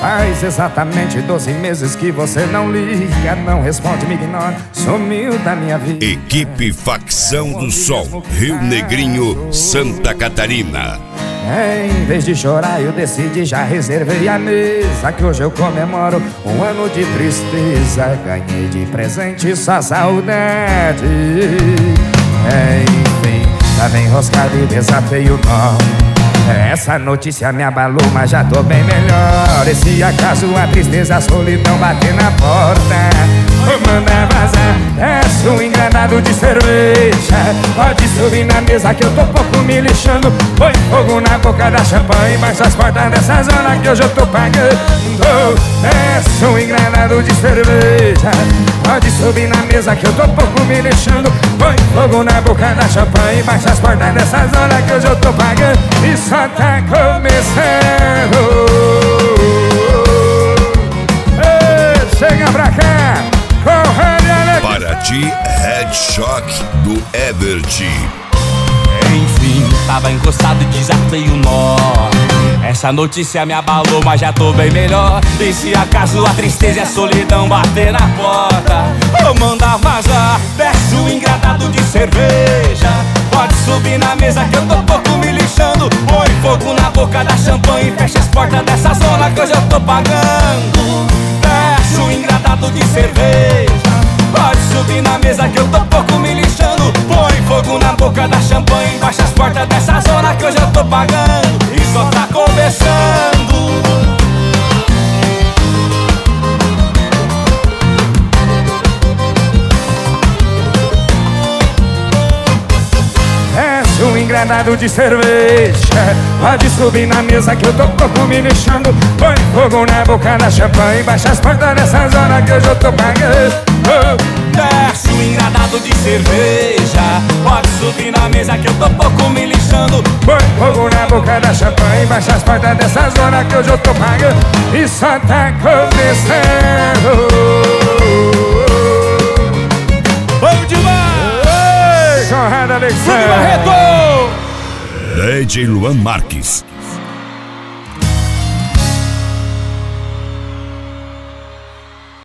Faz exatamente 12 meses que você não liga, não responde, me ignora, sumiu da minha vida. Equipe Facção do Sol, Rio Negrinho, Santa Catarina. Em vez de chorar eu decidi, já reservei a mesa, que hoje eu comemoro um ano de tristeza. Ganhei de presente só saudade. Enfim, tava enroscado e desatei o nó. Essa notícia me abalou, mas já tô bem melhor. E se acaso a tristeza, a solidão bater na porta, vou mandar vazar, desce um engranado de cerveja. Pode subir na mesa que eu tô pouco me lixando. Põe fogo na boca da champanhe, baixa as portas dessa zona que hoje eu tô pagando. Desce um engranado de cerveja. Pode subir na mesa que eu tô pouco me lixando. Põe fogo na boca da champanhe, baixa as portas dessa zona que hoje eu tô pagando. E só tá começando. Ei, chega pra cá, corre, Paraty Headshock do Ebert. Enfim, tava encostado e desatei o nó. Essa notícia me abalou, mas já tô bem melhor. E se acaso a tristeza e a solidão bater na porta, vou mandar vazar, desce o engradado de cerveja. Pode subir na mesa que eu tô pouco me lixando. Põe fogo na boca da champanhe e fecha as portas dessa zona que hoje eu tô pagando. Desce o engradado de cerveja. Pode subir na mesa que eu tô pouco me lixando. Põe fogo na boca da champanhe, baixa as portas dessa zona que hoje eu tô pagando. E só tá começando. desce um engranado de cerveja. Pode subir na mesa que eu tô pouco me lixando. Põe fogo na boca da champanhe, baixa as portas dessa zona que hoje eu tô pagando. Desce um engradado de cerveja. Pode subir na mesa que eu tô pouco me lixando. Põe fogo na boca da champanhe, baixa as portas dessa zona que hoje eu tô pagando. E só tá começando. Vamos demais! Ei, Conrado Alexandre Barreto! DJ Luan Marques.